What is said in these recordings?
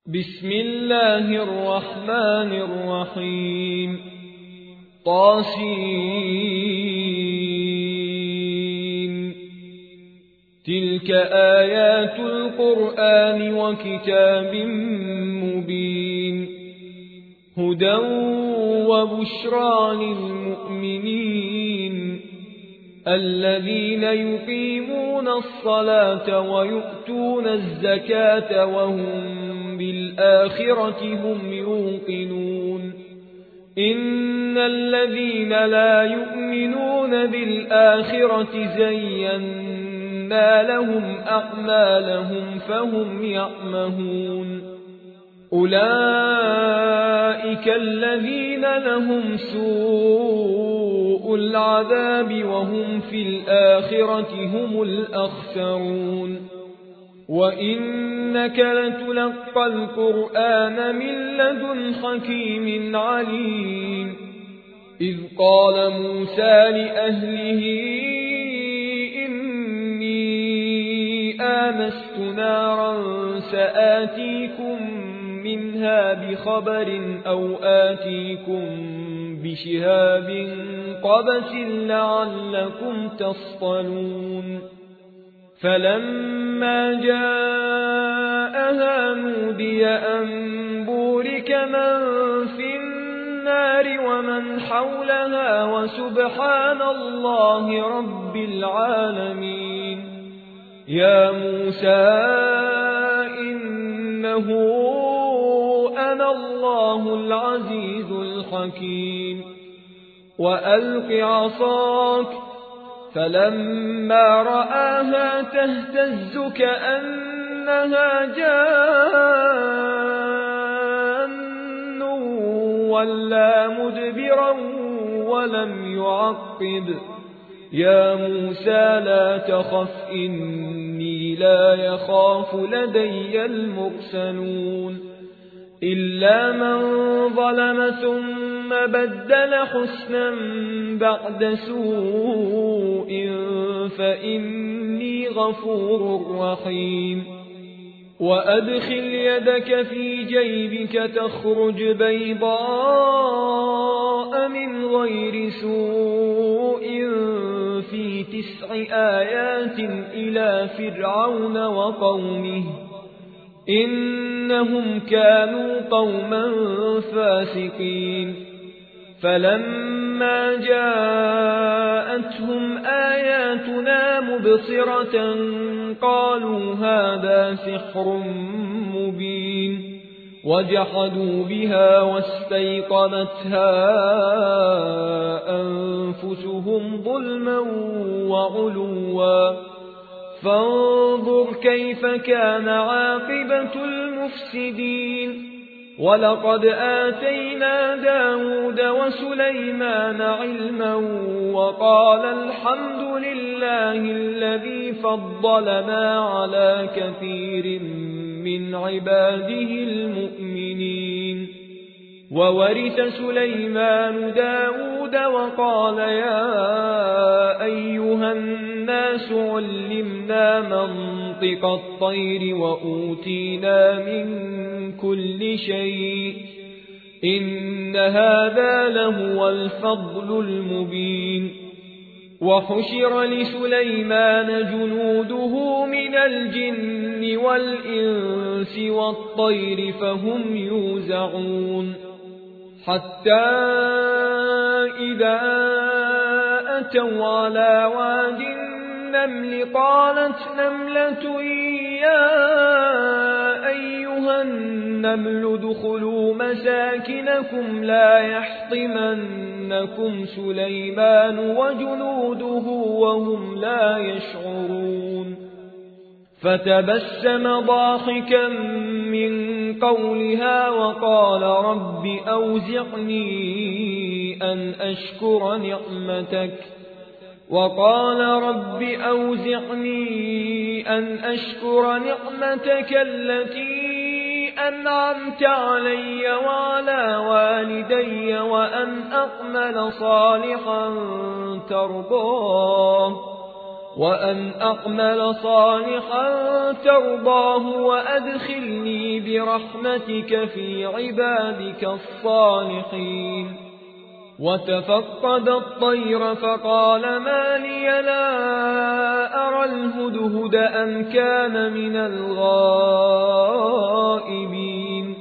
بسم الله الرحمن الرحيم طاسين تلك آيات القرآن وكتاب مبين هدى وبشرى للمؤمنين الذين يقيمون الصلاة ويؤتون الزكاة وهم بالآخرة هم يوقنون إن الذين لا يؤمنون بالآخرة زينا لهم أعمالهم فهم يعمهون أولئك الذين لهم سوء العذاب وهم في الآخرة هم الأخسرون وإنك لتلقى القرآن من لدن حكيم عليم إذ قال موسى لأهله إني آنست نارا سآتيكم منها بخبر أو آتيكم بشهاب قبس لعلكم تصطلون فلما جاءها نودي أن بورك من في النار ومن حولها وسبحان الله رب العالمين يا موسى إنه أنا الله العزيز الحكيم وألق عصاك فلما رآها تهتز كأنها جان ولا مدبرا ولم يعقب يا موسى لا تخف إني لا يخاف لدي المرسلون إلا من ظلم ثم بدل حسنا بعد سوء فإني غفور رحيم وأدخل يدك في جيبك تخرج بيضاء من غير سوء في 9 آيات إلى فرعون وقومه إنهم كانوا قوما فاسقين فلما جاءتهم آياتنا مبصرة قالوا هذا سحر مبين وجحدوا بها واستيقنتها أنفسهم ظلما وعلوا فانظر كيف كان عاقبة المفسدين ولقد آتينا داود وسليمان علما وقال الحمد لله الذي فضلنا على كثير من عباده المؤمنين وورث سليمان داود وقال يا أيها الناس علمنا منطق الطير وأوتينا من كل شيء إن هذا لهو الفضل المبين وحشر لسليمان جنوده من الجن والإنس والطير فهم يوزعون حتى إذا أتوا على واد النمل قالت نملة يا أيها النمل ادخلوا مساكنكم لا يحطمنكم سليمان وجنوده وهم لا يشعرون فتبسم ضاحكا من قولها وقال رب أوزعني أن أشكر نعمتك التي أنعمت علي وعلى والدي وأن أعمل صالحا ترضاه وأن أعمل صالحا ترضاه وأدخلني برحمتك في عبادك الصالحين. وتفقد الطير فقال ما لي لا أرى الهدهد أم كان من الغائبين.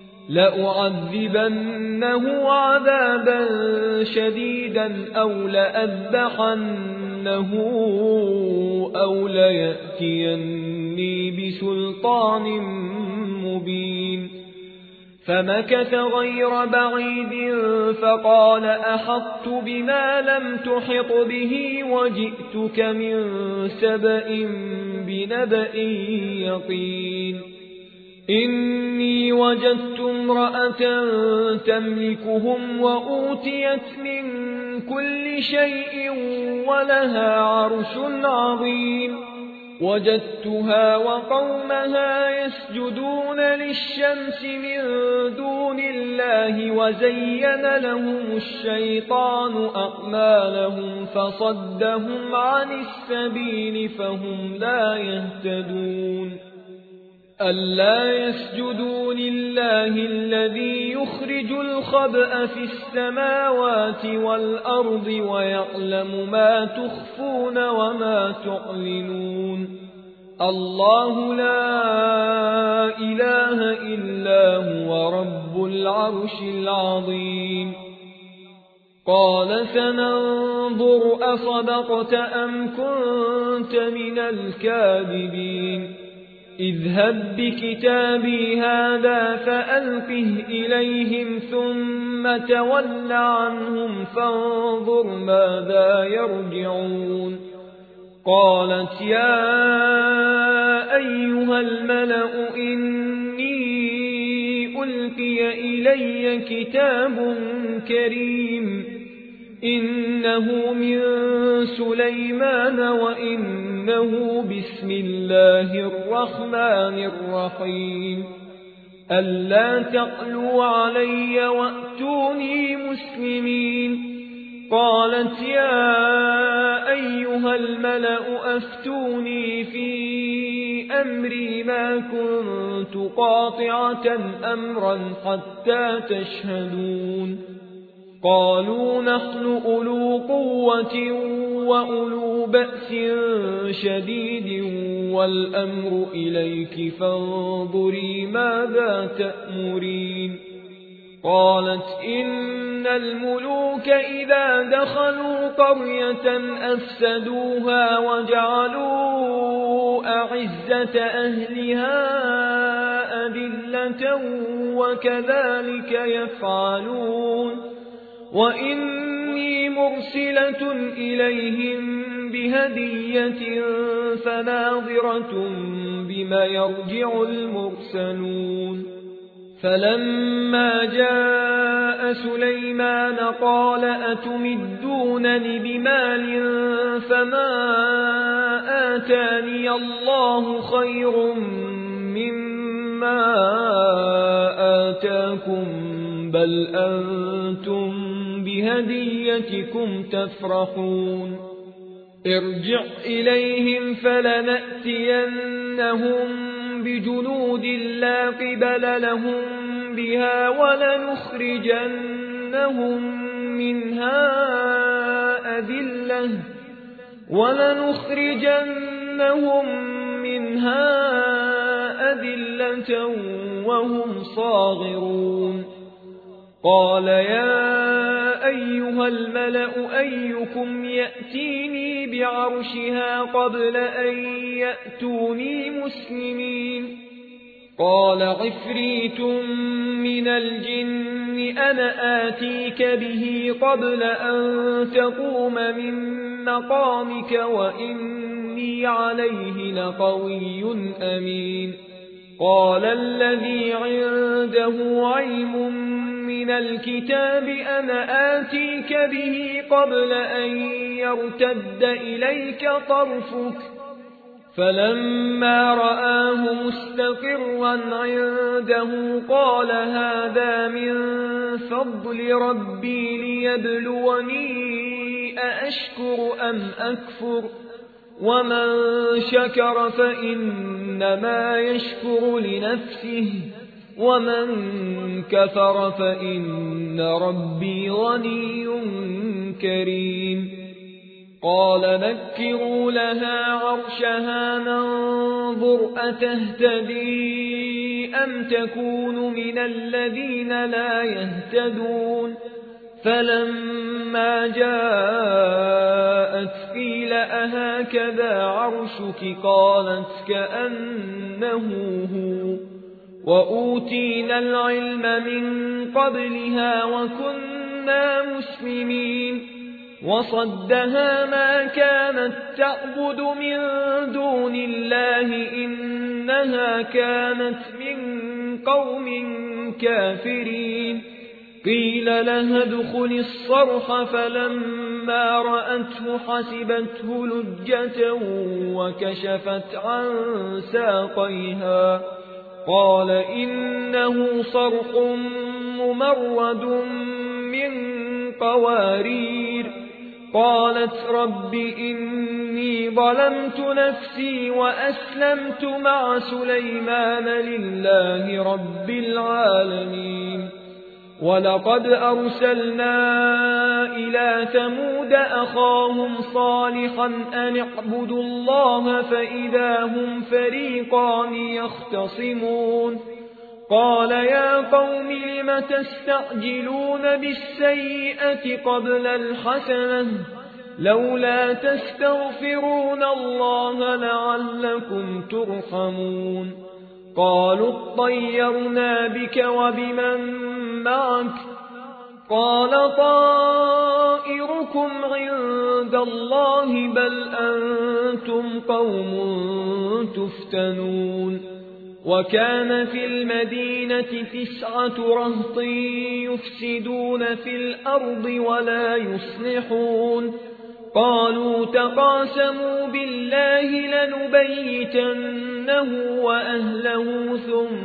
لأعذبنه عذابا شديدا أو لأذبحنه أو ليأتيني بسلطان مبين. فمكث غير بعيد فقال أحطت بما لم تحط به وجئتك من سبأ بنبأ يقين. إني وجدت امرأة تملكهم وأوتيت من كل شيء ولها عرش عظيم. وجدتها وقومها يسجدون للشمس من دون الله وزين لهم الشيطان أعمالهم فصدهم عن السبيل فهم لا يهتدون. ألا يسجدوا لله الذي يخرج الخبأ في السماوات والأرض ويعلم ما تخفون وما تعلنون. الله لا إله إلا هو رب العرش العظيم. قال سننظر أصدقت أم كنت من الكاذبين. اذهب بكتابي هذا فألقه إليهم ثم تول عنهم فانظر ماذا يرجعون. قالت يا أيها الملأ إني ألقي إلي كتاب كريم إنه من سليمان وإنه بسم الله الرحمن الرحيم. ألا تعلوا علي وأتوني مسلمين. قالت يا أيها الملأ أفتوني في أمري ما كنت قاطعة أمرا حتى تشهدون. قالوا نحن أولو قوة وأولو بأس شديد والأمر إليك فانظري ماذا تأمرين. قالت إن الملوك إذا دخلوا قرية أفسدوها وجعلوا أعزة أهلها أذلة وكذلك يفعلون. وإني مرسلة إليهم بهدية فناظرة بما يرجع المرسلون. فلما جاء سليمان قال أتمدونني بمال فما آتاني الله خير مما آتاكم بل أنتم بهديتكم تفرحون. ارجع إليهم فلنأتينهم بجنود لا قبل لهم بها ولنخرجنهم منها أذلة وهم صاغرون. قال يا أيها الملأ أيكم يأتيني بعرشها قبل أن يأتوني مسلمين. قال عفريت من الجن أنا آتيك به قبل أن تقوم من مقامك وإني عليه لقوي أمين. قال الذي عنده علم من الكتاب أنا آتيك به قبل أن يرتد إليك طرفك. فلما رآه مستقرا عنده قال هذا من فضل ربي ليبلوني أأشكر أم أكفر. ومن شكر فإنما يشكر لنفسه ومن كفر فإن ربي غني كريم قال نكروا لها عرشها ننظر أتهتدي أم تكون من الذين لا يهتدون فلما جاءت قيل أهكذا عرشك قالت كأنه هو وأوتينا العلم من قبلها وكنا مسلمين وصدها ما كانت تعبد من دون الله إنها كانت من قوم كافرين قيل لها ادخل الصرح فلما رأته حسبته لجة وكشفت عن ساقيها قال إنه صرح ممرد من قوارير قالت رب إني ظلمت نفسي وأسلمت مع سليمان لله رب العالمين ولقد أرسلنا إلى ثمود أخاهم صالحا أن اعبدوا الله فإذا هم فريقان يختصمون قال يا قوم لم تستعجلون بالسيئة قبل الحسنة لولا تستغفرون الله لعلكم ترحمون قالوا اطيرنا بك وبمن معك قال طائركم عند الله بل أنتم قوم تفتنون وكان في المدينة 9 رهط يفسدون في الأرض ولا يصلحون قالوا تقاسموا بالله لنبيتنه وأهله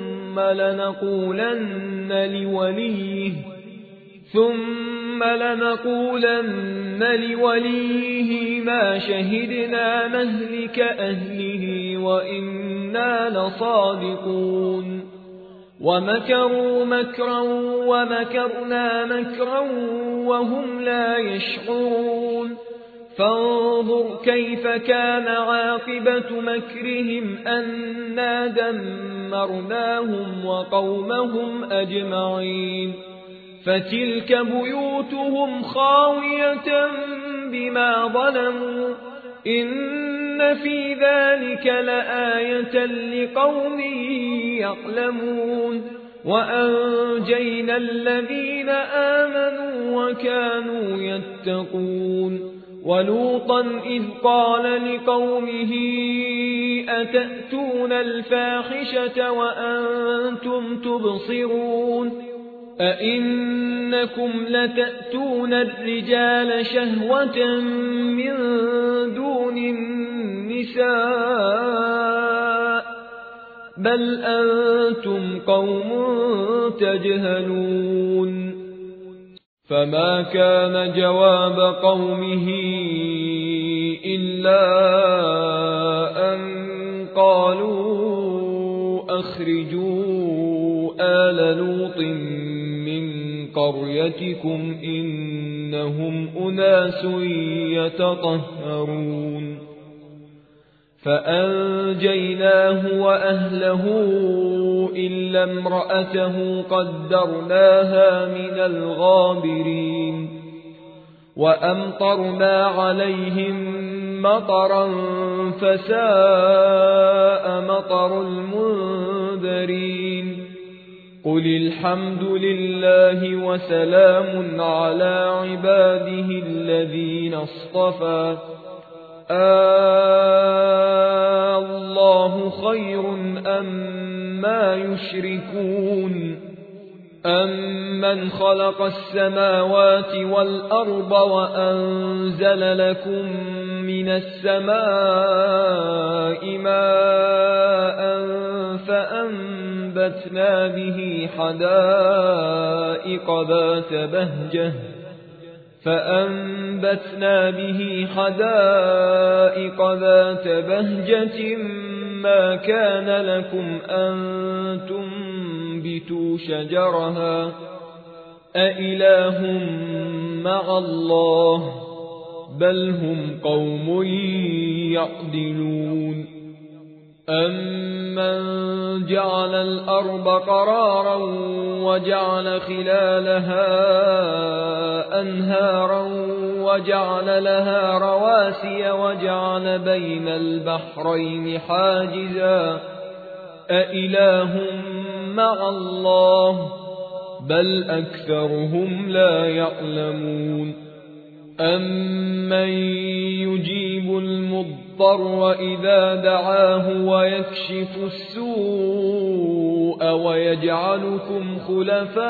ثم لنقولن لوليه ما شهدنا مهلك أهله وإنا لصادقون ومكروا مكرا ومكرنا مكرا وهم لا يشعرون فانظر كيف كان عاقبة مكرهم أنا دمرناهم وقومهم أجمعين فتلك بيوتهم خاوية بما ظلموا إن في ذلك لآية لقوم يعلمون وأنجينا الذين آمنوا وكانوا يتقون ولوطا إذ قال لقومه أتأتون الفاحشة وأنتم تبصرون أئنكم لتأتون الرجال شهوة من دون النساء بل أنتم قوم تجهلون فما كان جواب قومه إلا أن قالوا أخرجوا آل لوط من قريتكم إنهم أناس يتطهرون فأنجيناه وأهله إلا امرأته قدرناها من الغابرين وأمطرنا عليهم مطرا فساء مطر المنذرين قل الحمد لله وسلام على عباده الذين اصطفى الله خير أما يشركون أمن خلق السماوات والأرض وأنزل لكم من السماء ماء فأنبتنا به حدائق ذات بهجة فأنبتنا به حدائق ذات بهجة ما كان لكم أن تنبتوا شجرها أإله مع الله بل هم قوم يعدلون أمن جعل الأرض قرارا وجعل خلالها أنهارا وجعل لها رواسي وجعل بين البحرين حاجزا أإله مع الله بل أكثرهم لا يعلمون أمن يجيب المضطر إذا دعاه ويكشف السوء ويجعلكم خلفاء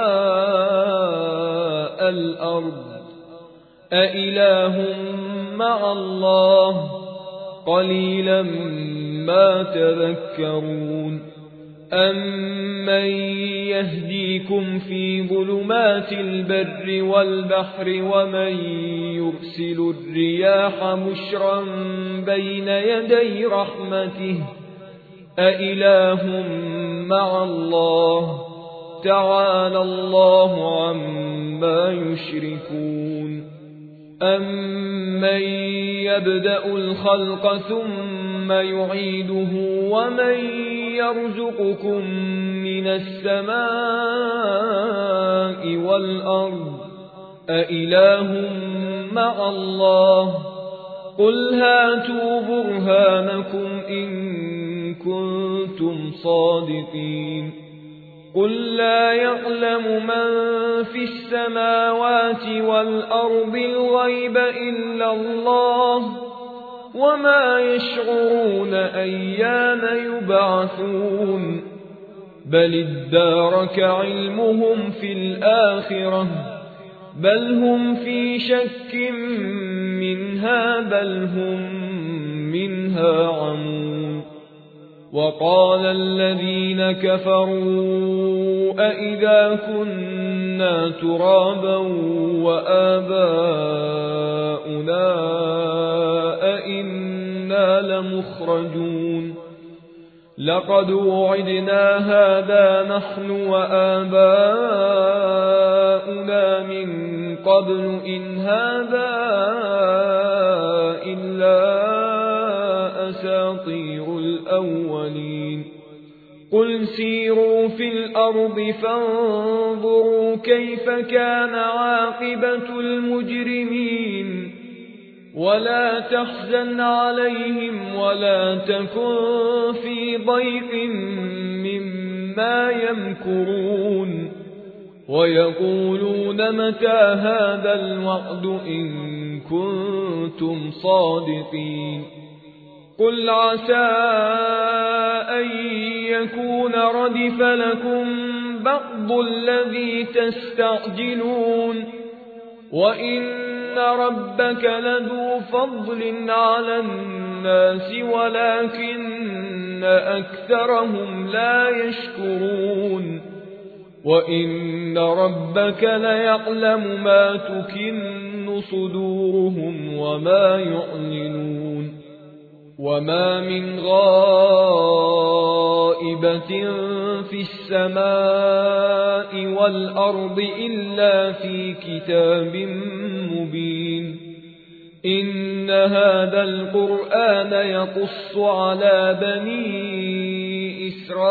الأرض أإله مع الله قليلا ما تذكرون أمن يهديكم في ظلمات البر والبحر ومن يرسل الرياح بشرا بين يدي رحمته أإله مع الله تعالى الله عما يشركون أمن يبدأ الخلق ثم يعيده ومن يرزقكم من السماء والأرض أإله مع الله قل هاتوا برهانكم إن كنتم صادقين قل لا يعلم من في السماوات والأرض الغيب إلا الله وما يشعرون أيان يبعثون بل ادارك علمهم في الآخرة بل هم في شك منها بل هم منها عمون وقال الذين كفروا أئذا كنا ترابا وآباؤنا أئنا لمخرجون لقد وعدنا هذا نحن وآباؤنا من قبل إن هذا إلا أساطير الأولين قل سيروا في الأرض فانظروا كيف كان عاقبة المجرمين ولا تحزن عليهم ولا تكن في ضيق مما يمكرون ويقولون متى هذا الوعد إن كنتم صادقين قل عسى أن يكون ردف لكم بعض الذي تستعجلون وإن ربك لذو فضل على الناس ولكن أكثرهم لا يشكرون وإن ربك ليعلم ما تكن صدورهم وما يعلنون وما من غائبة في السماء والأرض إلا في كتاب مبين إن هذا القرآن يقص على بني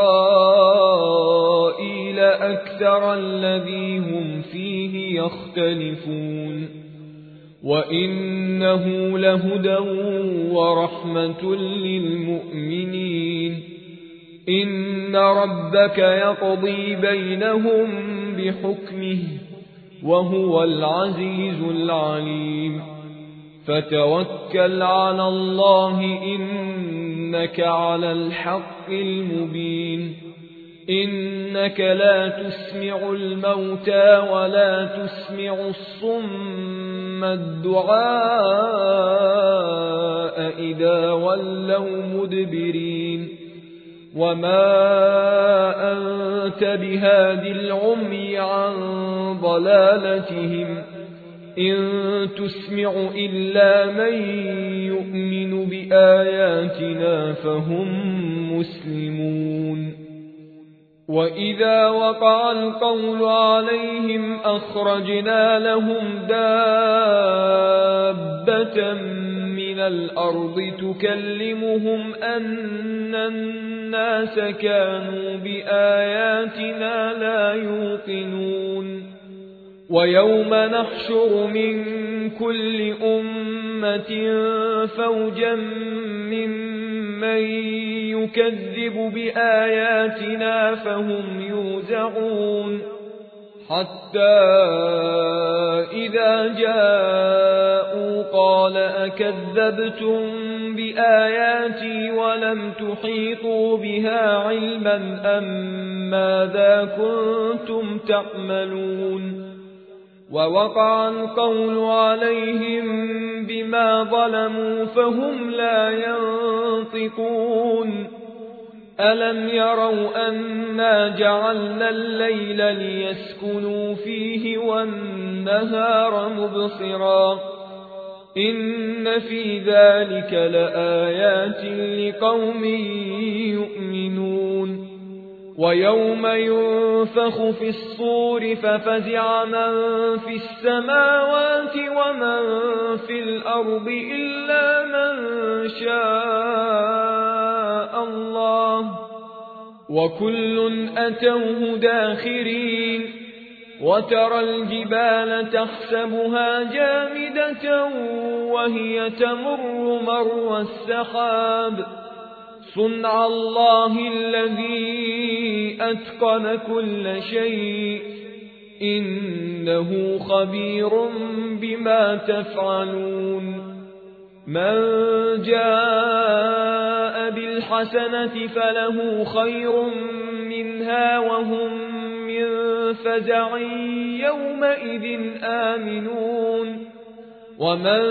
إسرائيل أكثر الذي هم فيه يختلفون وإنه لهدى ورحمة للمؤمنين إن ربك يقضي بينهم بحكمه وهو العزيز العليم فتوكل على الله إنك على الحق المبين إنك لا تسمع الموتى ولا تسمع الصم الدعاء إذا ولوا مدبرين وما أنت بهاد العمي عن ضلالتهم إن تسمع إلا من يؤمن بآياتنا فهم مسلمون وإذا وقع القول عليهم أخرجنا لهم دابة من الأرض تكلمهم أن الناس كانوا بآياتنا لا يوقنون ويوم نحشر من كل أمة فوجا ممن يكذب بآياتنا فهم يوزعون حتى إذا جاءوا قال أكذبتم بآياتي ولم تحيطوا بها علما أم ماذا كنتم تعملون ووقع القول عليهم بما ظلموا فهم لا ينطقون ألم يروا أنا جعلنا الليل ليسكنوا فيه والنهار مبصرا إن في ذلك لآيات لقوم يؤمنون ويوم ينفخ في الصور ففزع من في السماوات ومن في الأرض إلا من شاء الله وكل أتوه داخرين وترى الجبال تحسبها جامدة وهي تمر مر السحاب صنع الله الذي أتقن كل شيء إنه خبير بما تفعلون من جاء بالحسنة فله خير منها وهم من فزع يومئذ آمنون ومن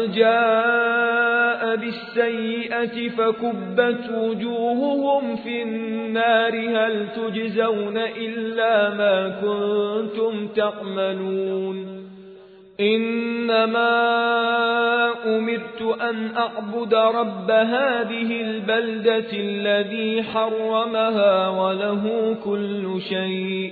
جاء بالسيئة فكبت وجوههم في النار هل تجزون إلا ما كنتم تعملون إنما أمرت أن أعبد رب هذه البلدة الذي حرمها وله كل شيء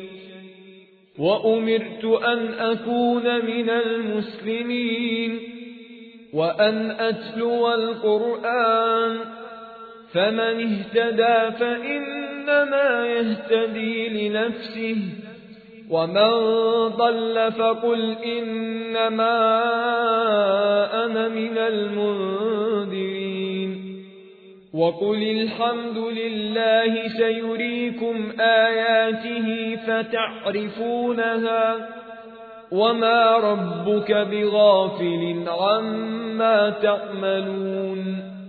وأمرت أن أكون من المسلمين وأن أتلو القرآن فمن اهتدى فإنما يهتدي لنفسه ومن ضل فقل إنما أنا من المنذرين وقل الحمد لله سيريكم آياته فتعرفونها وما ربك بغافل عما تعملون